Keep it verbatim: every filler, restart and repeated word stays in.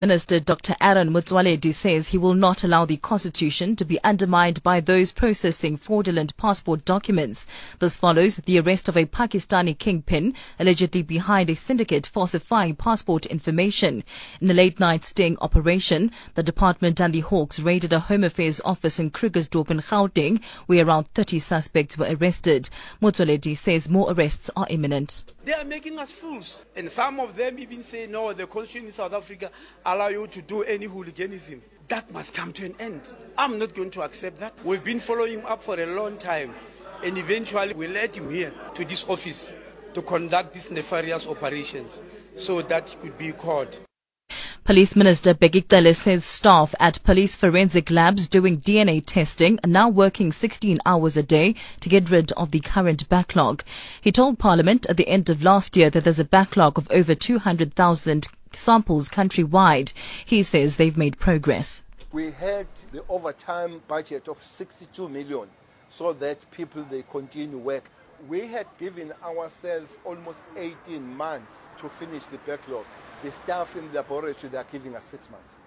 Minister Doctor Aaron Motsoaledi says he will not allow the constitution to be undermined by those processing fraudulent passport documents. This follows the arrest of a Pakistani kingpin allegedly behind a syndicate falsifying passport information. In a late-night sting operation, the department and the Hawks raided a Home Affairs office in Krugersdorp in Gauteng, where around thirty suspects were arrested. Motsoaledi says more arrests are imminent. They are making us fools. And some of them even say, no, the constitution in South Africa allow you to do any hooliganism. That must come to an end. I'm not going to accept that. We've been following him up for a long time. And eventually we led him here to this office to conduct these nefarious operations so that he could be caught. Police Minister Bheki Cele says staff at police forensic labs doing D N A testing are now working sixteen hours a day to get rid of the current backlog. He told Parliament at the end of last year that there's a backlog of over two hundred thousand samples countrywide. He says they've made progress. We had the overtime budget of sixty-two million so that people, they continue work. We had given ourselves almost eighteen months to finish the backlog. The staff in the laboratory, they are giving us six months.